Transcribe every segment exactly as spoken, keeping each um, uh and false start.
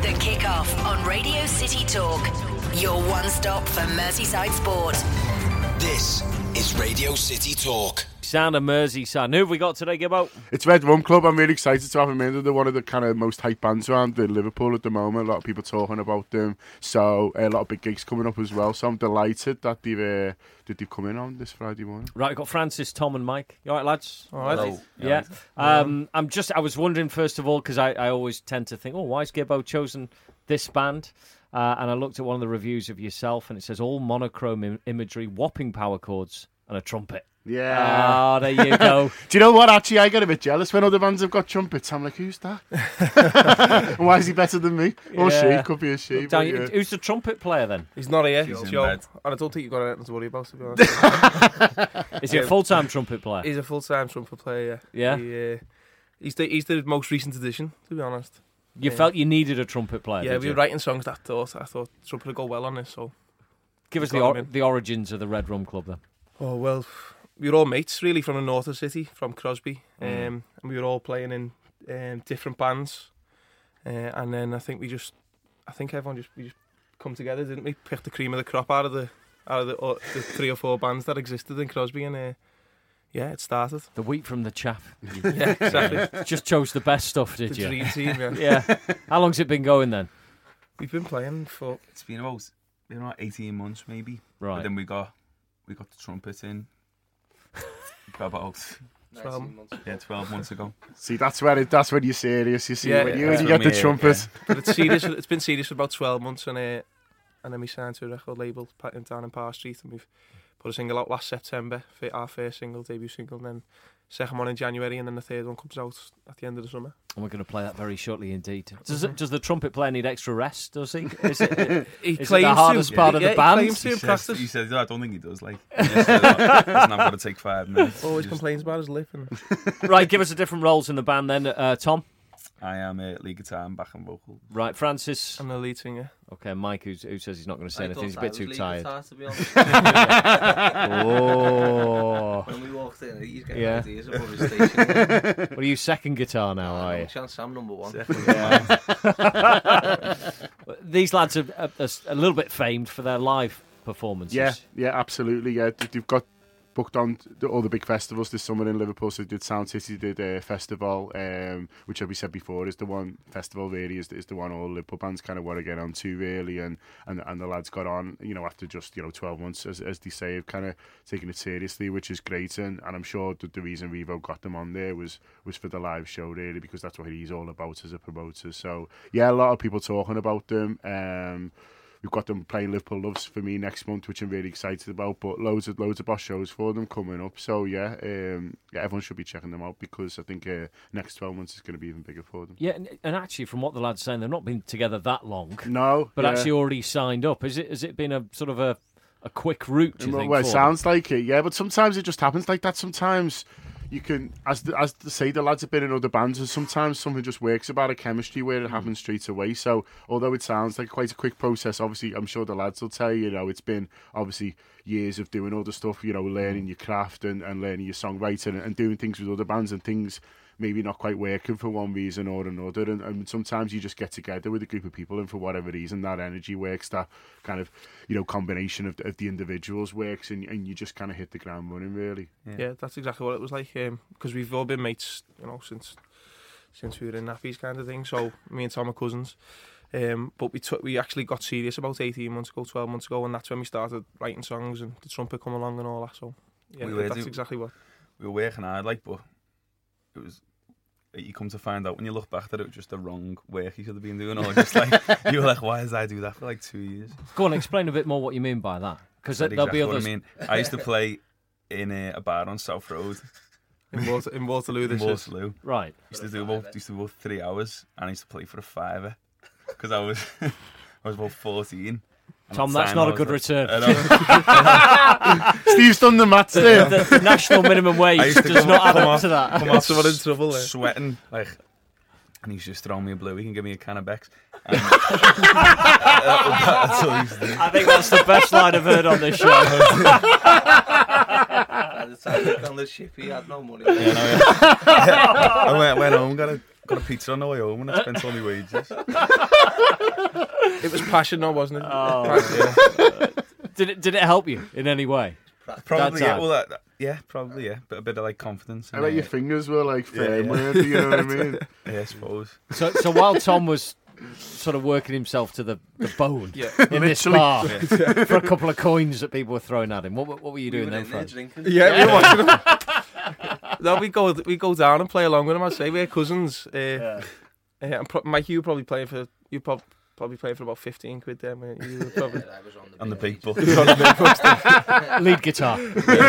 The Kick-Off on Radio City Talk. Your one-stop for Merseyside sport. This is Radio City Talk. Sound of Merseyside. Who have we got today, Gibbo? It's Red Rum Club. I'm really excited to have them in. They're one of the kind of most hype bands around in Liverpool at the moment. A lot of people talking about them. So a lot of big gigs coming up as well. So I'm delighted that they've, uh, that they've come in on this Friday morning. Right, we've got Francis, Tom and Mike. You all right, lads? All right. Hello. Yeah. Um, I'm just, I was wondering, first of all, because I, I always tend to think, oh, why has Gibbo chosen this band? Uh, and I looked at one of the reviews of yourself, and it says all monochrome Im- imagery, whopping power chords, and a trumpet. Yeah. Oh, there you go. Do you know what? Actually, I get a bit jealous when other bands have got trumpets. I'm like, who's that? Why is he better than me? Or Yeah. she? Could be a she. Dan, but, yeah. Who's the trumpet player then? He's not here. He's He's in Joe. bed. And I don't think you've got anything to worry about, to be honest. Is he a full-time trumpet player? He's a full-time trumpet player, yeah. Yeah? He, uh, he's, the, he's the most recent addition, to be honest. You yeah. felt you needed a trumpet player, Yeah, did we you? were writing songs that thought. I thought trumpet would go well on this, so... Give us the, got or- him in. the origins of the Red Rum Club then. Oh, well, we were all mates, really, from the north of the city, from Crosby. Mm. Um, and we were all playing in um, different bands. Uh, and then I think we just... I think everyone just... We just come together, didn't we? Pick the cream of the crop out of the... Out of the, uh, the three or four bands that existed in Crosby, and uh, yeah, it started. The wheat from the chaff. Yeah, exactly. Just chose the best stuff, did The you? dream team, yeah. Yeah. How long's it been going then? We've been playing for... It's been about, been about eighteen months maybe. Right. But then we got we got the trumpet in about twelve yeah twelve months ago. See, that's when it, that's when you're serious. You see, Yeah, when you, yeah, when you that's get the when we- trumpet. But it's serious. It's been serious for about twelve months, and uh, and then we signed to a record label pa- in down in Park Street, and we've put a single out last September, for our first single, debut single, and then second one in January, and then the third one comes out at the end of the summer. And we're going to play that very shortly indeed. Does it, does the trumpet player need extra rest, does he? Is it, He is it the hardest to, part yeah, of the band? He claims to He in says, practice. he says, "No, I don't think he does." Like, he just said, "Oh, listen, I've got to take five minutes." Always Just- complains about his lip. And Right, give us the different roles in the band then. Uh, Tom? I am a lead guitar and back and vocal. Right, Francis? I'm the lead singer. Okay, Mike, who's, who says he's not going to say I anything. He's a thought bit I too was tired. Guitar, to be honest. Oh. When we walked in, he's getting Yeah. ideas about his station. What are you, second guitar now, are No you? chance I'm number one. These lads are, are, are a little bit famed for their live performances. Yeah, yeah, absolutely. Yeah, They- they've got booked on the, all the big festivals this summer in Liverpool. So they did Sound City, they did a festival, um, which, as we said before, is the one festival really is, is the one all Liverpool bands kind of want to get on to really, and, and and the lads got on, you know, after just you know twelve months, as as they say, kind of taking it seriously, which is great. And, and I'm sure that the reason Revo got them on there was was for the live show really, because that's what he's all about as a promoter. So yeah, a lot of people talking about them. Um, We've got them playing Liverpool Loves for me next month, which I'm really excited about. But loads of loads of boss shows for them coming up. So yeah, um, yeah, everyone should be checking them out, because I think uh, next twelve months is going to be even bigger for them. Yeah, and, and actually, from what the lads are saying, they've not been together that long. No, But yeah. actually already signed up. Is it? Has it been a sort of a, a quick route, do you well, think? well, it for sounds like it, yeah. But sometimes it just happens like that. Sometimes you can, as the, as they say, the lads have been in other bands, and sometimes something just works about a chemistry where it happens straight away. So although it sounds like quite a quick process, obviously I'm sure the lads will tell you, you know, it's been obviously years of doing all the stuff, you know, learning your craft and, and learning your songwriting and, and doing things with other bands, and things maybe not quite working for one reason or another, and, and sometimes you just get together with a group of people, and for whatever reason that energy works, that kind of, you know, combination of, of the individuals works, and, and you just kind of hit the ground running really. Yeah, yeah that's exactly what it was like. Because um, we've all been mates, you know, since since we were in nappies, kind of thing. So me and Tom are cousins. Um, but we took we actually got serious about eighteen months ago, twelve months ago, and that's when we started writing songs and the trumpet come along and all that. So yeah, We were that's do- exactly what. We were working hard, like, but it was. You come to find out when you look back that it was just the wrong work you should have been doing, or just like you were like, why did I do that for like two years? Go on, explain a bit more what you mean by that, because That's there'll exactly be what others. I mean. I used to play in a, a bar on South Road In, Water, in Waterloo, in this is. Waterloo. Right. Used to do about used to do about three hours, and I used to play for a fiver because I was I was about fourteen. And Tom, at the that's time not I a was good like- return. I know. Steve's done the maths there. The, the national minimum I wage used to does come- not add come up off- to that. come off Someone in trouble there. sweating like, and he's just throwing me a blue. He can give me a can of Beck's. And, that's all he used to do. I think that's the best line I've heard on this show. At the time he was on the ship, he had no money. You know, yeah. I went, went home, got a got a pizza on the way home and I spent all my wages. It was passion, though, wasn't it? Oh. Passion, yeah. Did it? Did it help you in any way? Probably, That yeah. time. Well, that, that, yeah, probably, yeah. But a bit of like confidence. I and, bet uh, your fingers were like Yeah, firm, yeah. weren't they, you know what I mean? Yeah, I suppose. So, so while Tom was sort of working himself to the, the bone Yeah. in this Literally. bar for a couple of coins that people were throwing at him, what, what were you We doing were then, in there Fred? drinking. Yeah, we were watching them. No, we go we go down and play along with them. I'd say we're cousins. Uh, Yeah. uh, and pro- Mike, you were probably playing for you prob- probably playing for about fifteen quid there. Mate. You were probably I was on the, On the big book. Lead guitar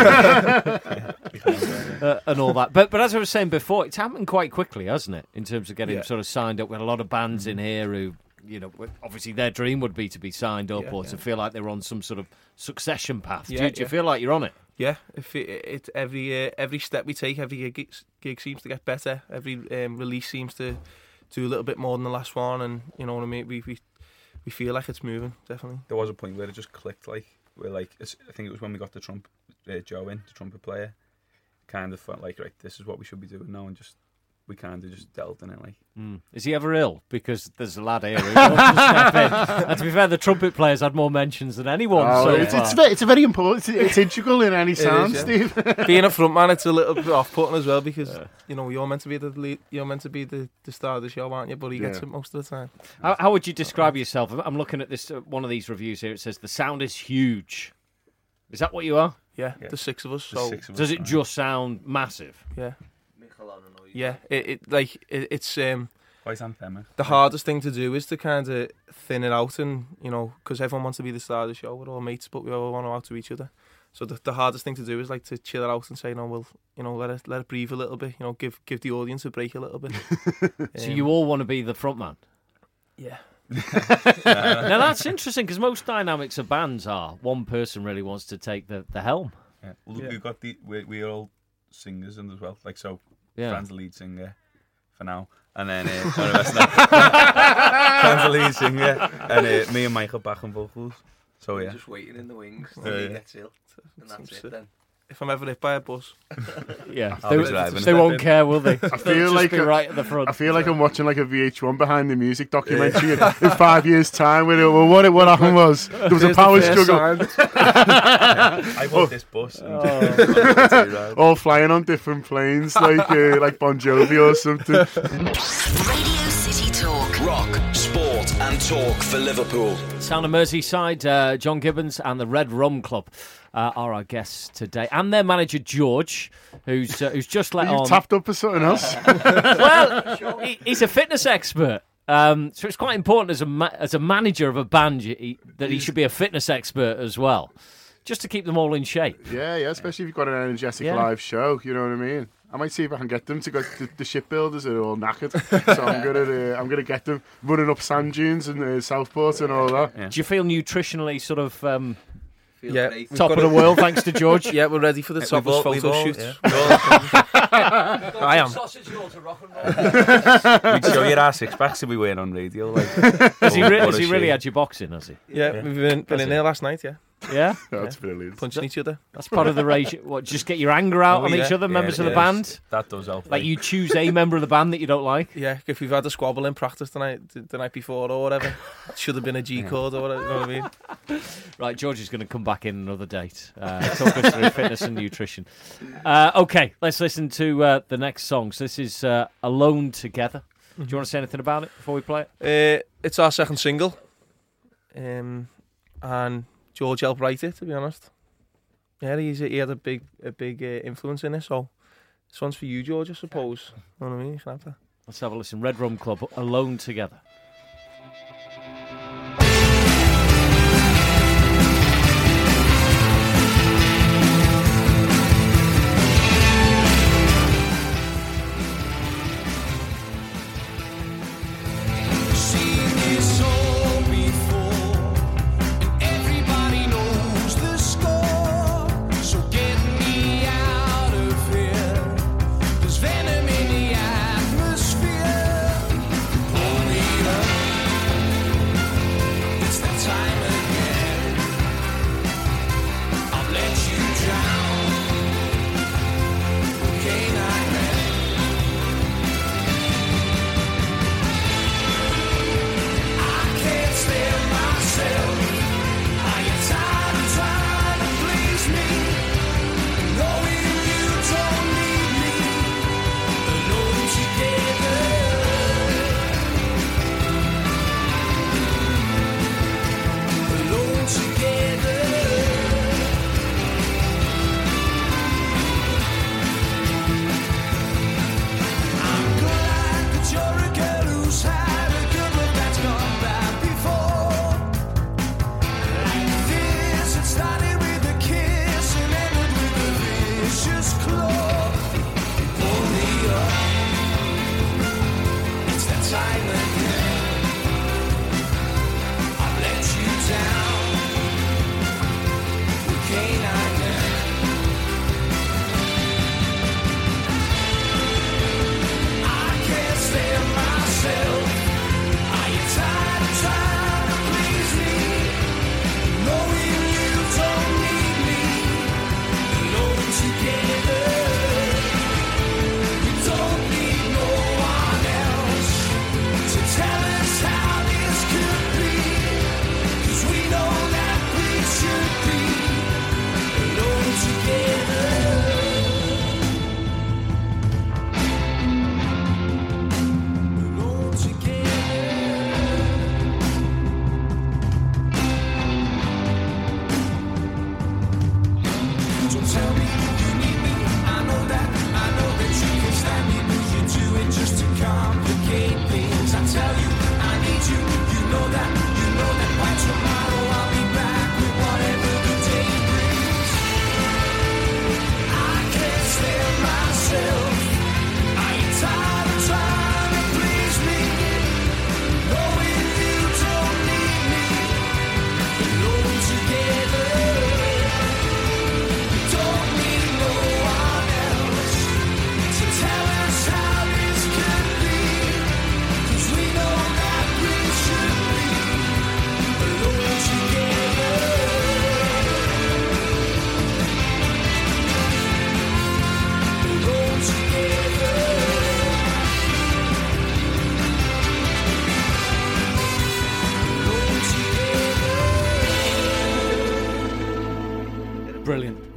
uh, and all that. But but as I was saying before, it's happened quite quickly, hasn't it? In terms of getting Yeah. sort of signed up. We had a lot of bands in here who, you know, obviously their dream would be to be signed up Yeah, or yeah. to feel like they're on some sort of succession path. do, Yeah, you, do you yeah. feel like you're on it? Yeah, if it, it every uh, every step we take, every gig, gig seems to get better. Every um, release seems to do a little bit more than the last one, and you know what I mean. We we we feel like it's moving, definitely. There was a point where it just clicked. Like we're like, it's, I think it was when we got the trump, uh, Joe in, the trumpet player. Kind of felt like, right, this is what we should be doing now, and just we kind of just delved in it. Like, Mm. Is he ever ill? Because there's a lad here who wants to step in. And to be fair, the trumpet players had more mentions than anyone Oh, so it's, far. it's, ve- it's a very important, it's, it's integral in any sound, yeah. Steve. Being a front man, it's a little bit off-putting as well because you know you're meant to be the lead, you're meant to be the, the star of the show, aren't you? But he gets Yeah. it most of the time. How, how would you describe yourself? I'm looking at this uh, one of these reviews here. It says the sound is huge. Is that what you are? Yeah, Yeah. the six of us. the So six of Does us, it right? just sound massive? yeah, Michael on and all. yeah. It, it like it, it's um. quite anthemic? The hardest thing to do is to kind of thin it out, and you know, because everyone wants to be the star of the show. We're all mates, but we all want to out to each other. So the, the hardest thing to do is like to chill it out and say, no, well, you know, let it let it breathe a little bit. You know, give give the audience a break a little bit. So Um, you all want to be the front man? yeah, Now that's interesting because most dynamics of bands are one person really wants to take the, the helm. Yeah. Well, Yeah. we've got the we're, we're all singers and as well. Like so, Yeah. Fran's the lead singer for now, and then uh, one of us now. Fran's the lead singer, and uh, me and Mike are back on vocals. So We're yeah, just waiting in the wings Yeah, till he yeah. gets ill, and that's Seems it then. if I'm ever hit by a bus, Yeah, I'll they, be driving. they won't care, will they? I feel Just like be a- right at the front. I feel like I'm watching like a V H one behind the music documentary in, in five years' time. Where it, well, what it, what happened was there was a There's the power first struggle, sign. I want this bus. And all flying on different planes, like uh, like Bon Jovi or something. Radio City Talk. Rock, sport, and talk for Liverpool. Sound of Merseyside, uh, John Gibbons and the Red Rum Club uh, are our guests today, and their manager George, who's uh, who's just let You on. tapped up for something else. Well, he, he's a fitness expert. Um, so it's quite important as a ma- as a manager of a band you- he, that he should be a fitness expert as well, just to keep them all in shape. Yeah, yeah, especially if you've got an energetic Yeah. live show. You know what I mean? I might see if I can get them to go. The, the shipbuilders are all knackered, so I'm gonna uh, I'm gonna get them running up sand dunes and uh, Southport and all that. Yeah. Do you feel nutritionally sort of um, Feel Yeah, great. we've top got of the it. world thanks to George? Yeah, we're ready for the We've topless all- we've photo all- shoot. yeah, we've all- I am. We'd show you our six packs if we weren't on radio. Like, Has he, what- re- what has a he really shame. had you boxing? Has he? Yeah, Yeah. we've been, been That's in it. there last night. Yeah, Yeah, That's brilliant. punching each other. that's part of the ratio. What? Just get your anger out Oh, on yeah. each other, Yeah, members of the yeah, band. That does help. Like you choose a member of the band that you don't like. Yeah, if we've had a squabble in practice the night the night before or whatever, it should have been a G code or whatever. You know what I mean? Right, George is going to come back in another date. Uh, talk us through fitness and nutrition. Uh, okay, let's listen to uh, the next song. So this is uh, Alone Together. Do you want to say anything about it before we play it? Uh, it's our second single, um, and George helped write it. To be honest, yeah, he's he had a big a big uh, influence in it. So this one's for you, George, I suppose. You know what I mean? You can have that. Let's have a listen. Red Rum Club, Alone Together. Venom in the atmosphere. Pull me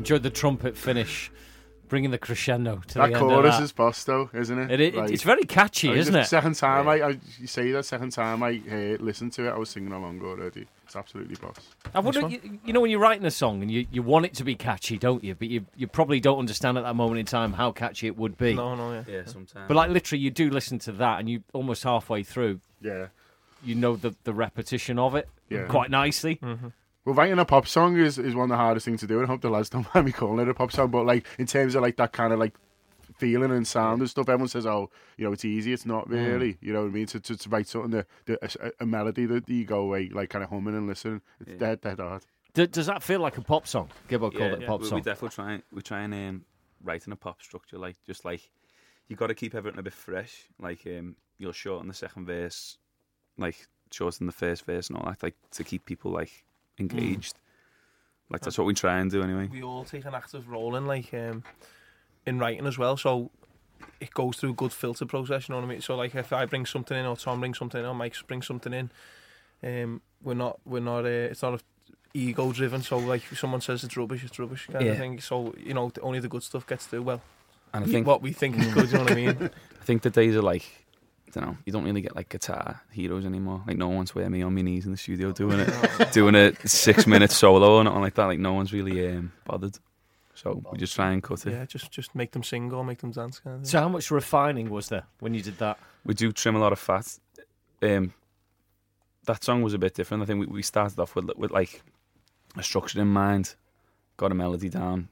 Enjoyed the trumpet finish, bringing the crescendo to That the end chorus of that. is boss though, isn't it? It, it, Like, it's very catchy, I mean, isn't the it? Second time Yeah. I, I, you say that second time I uh, listened to it, I was singing along already. It's absolutely boss. I wonder, one? you, you know, when you're writing a song and you, you want it to be catchy, don't you? But you you probably don't understand at that moment in time how catchy it would be. No, no, yeah. Yeah, sometimes. But like literally, you do listen to that, and you almost halfway through, Yeah, you know the the repetition of it Yeah. quite nicely. well, writing a pop song is, is one of the hardest things to do, and I hope the lads don't mind me calling it a pop song. But like in terms of like that kind of like feeling and sound and stuff, everyone says, "Oh, you know, it's easy." It's not really. You know what I mean? To to, to write something that, that a, a melody that you go away like kind of humming and listening. It's Yeah. dead dead hard. D- does that feel like a pop song? Gibbo yeah, called it a yeah, pop we, song. we definitely try. We try and um, write in a pop structure, like just like you got to keep everything a bit fresh. Like um, you'll shorten the second verse, like shorten the first verse and all that, like to keep people like engaged. Like that's what we try and do anyway. We all take an active role in like um, in writing as well, so it goes through a good filter process. You know what I mean? So like if I bring something in, or Tom brings something in, or Mike brings something in, um, we're not we're not uh, it's not a ego driven. So like if someone says it's rubbish, it's rubbish kind Yeah. of thing. So you know only the good stuff gets through. Well, And I think what we think is good. You know what I mean? I think the days are like, I don't know, you don't really get like guitar heroes anymore. Like no one's with me on my knees in the studio doing it, doing a six minute solo or nothing like that. Like no one's really um, bothered. So we just try and cut it. Yeah, just just make them sing or make them dance kind of thing. So how much refining was there when you did that? We do trim a lot of fat. Um, that song was a bit different. I think we, we started off with with like a structure in mind, got a melody down.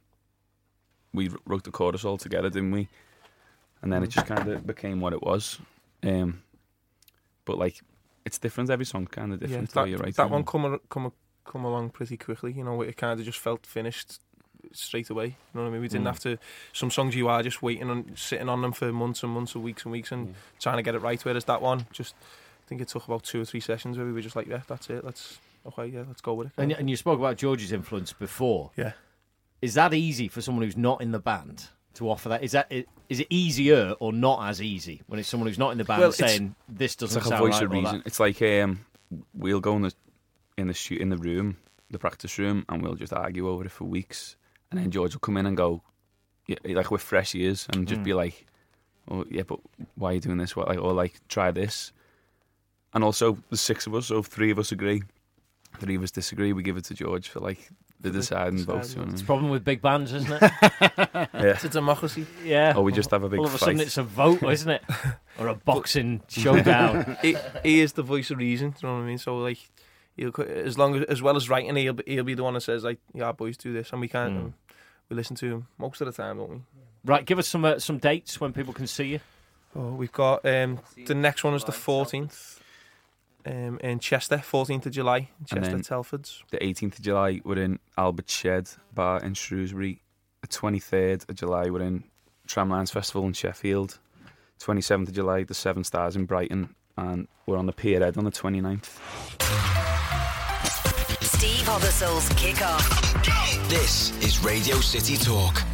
We wrote the chorus all together, didn't we? And then it just kind of became what it was. Um, but like, it's different. Every song's kind of Yeah, different. that, how you write that it. one come a- come a- come along pretty quickly. You know, it kind of just felt finished straight away. You know what I mean? We didn't Mm. have to. Some songs you are just waiting on, sitting on them for months and months and weeks and weeks and Yeah. trying to get it right. Whereas that one, just I think it took about two or three sessions where we were just like, yeah, that's it. Let's okay, yeah, let's go with it. And, and you spoke about George's influence before. Yeah. Is that easy for someone who's not in the band to offer that? Is that is it easier or not as easy when it's someone who's not in the band Well, it's- saying this It's doesn't like a sound voice right of or that? reason. It's like um, we'll go in the in the shoot in the room, the practice room, and we'll just argue over it for weeks. And then George will come in and go, yeah, like with fresh ears, and just Mm. be like, "Oh yeah, but why are you doing this? What like or like try this?" And also the six of us, so if three of us agree, three of us disagree, we give it to George for like the deciding vote. You know what It's I the problem with big bands, isn't it? mean? Yeah. It's a democracy. yeah. Or we just have a big All of a fight. sudden it's a vote, isn't it? Or a boxing showdown. he, he is the voice of reason. You know what I mean? So like, he'll, co- as long as as well as writing, he'll be, he'll be the one that says like, "Yeah, boys, do this," and we can't. Mm. We listen to him most of the time, don't we? Right, give us some uh, some dates when people can see you. Oh, we've got um, the next one is the fourteenth um, in Chester, fourteenth of July, in And Chester, then- Telfords. The eighteenth of July, we're in Albert Shed Bar in Shrewsbury. The twenty-third of July, we're in Tramlines Festival in Sheffield. twenty-seventh of July, the Seven Stars in Brighton. And we're on the Pier Head on the twenty-ninth. Steve Hobbersoul's Kick Off. This is Radio City Talk.